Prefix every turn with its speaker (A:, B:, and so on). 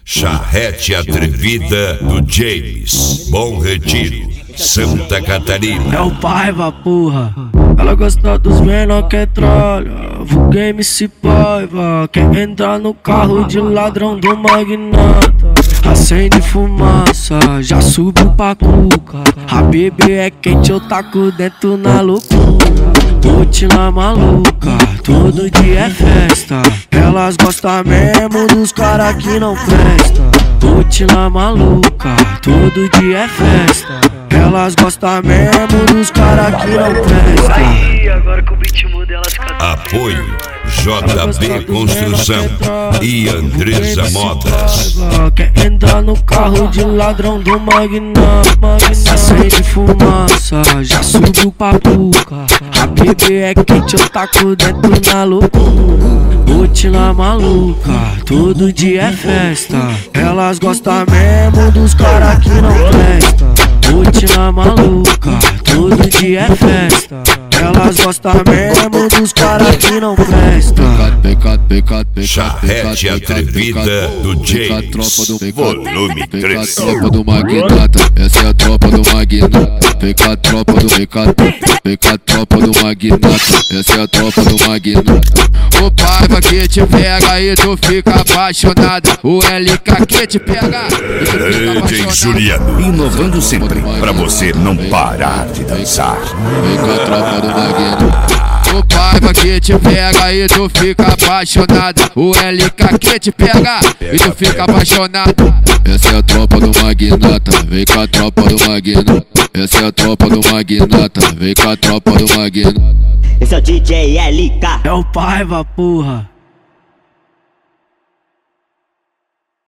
A: Charrete Atrevida do James, Bom Retiro, Santa Catarina.
B: É o Paiva, porra. Ela gosta dos menor que trolha. Vulguei MC Paiva. Quer entrar no carro de ladrão do magnata. Acende fumaça, já subiu pra cuca. A bebê é quente, eu taco dentro na loucura. Rotina maluca, todo dia é festa. Elas gostam mesmo dos cara que não presta. Rotina maluca, todo dia é festa. Elas gostam mesmo dos cara que não presta.
C: Aí, agora que o beat muda, elas cantam.
A: Apoio JB Construção e Andresa Modas.
B: Quer entrar no carro de ladrão do magnata. Acende fumaça, já subiu pra cuca. A bebê é quente, eu taco dentro na loucura. Rotina maluca, todo dia é festa. Elas gostam mesmo dos cara que não presta. Rotina maluca, todo dia é festa. Elas gostam mesmo dos cara que não presta.
A: Charrete Atrevida do James, volume 3.
D: Tropa do magnata, essa é a tropa do magnata. Fica a tropa do fica a tropa do magnata, essa é a tropa do magnata. O Paiva que te pega e tu fica apaixonada. O LK que te pega e tu fica
A: DJ Juliano, inovando sempre pra você não parar de dançar.
D: Fica a tropa do magnata. O Paiva que te pega e tu fica apaixonada. O LK que te pega e tu fica apaixonada. Essa é a tropa do magnata, vem com a tropa do magnata. Essa é a tropa do magnata, vem com a tropa do magnata.
E: Esse é o DJ LK.
B: É o Paiva, porra.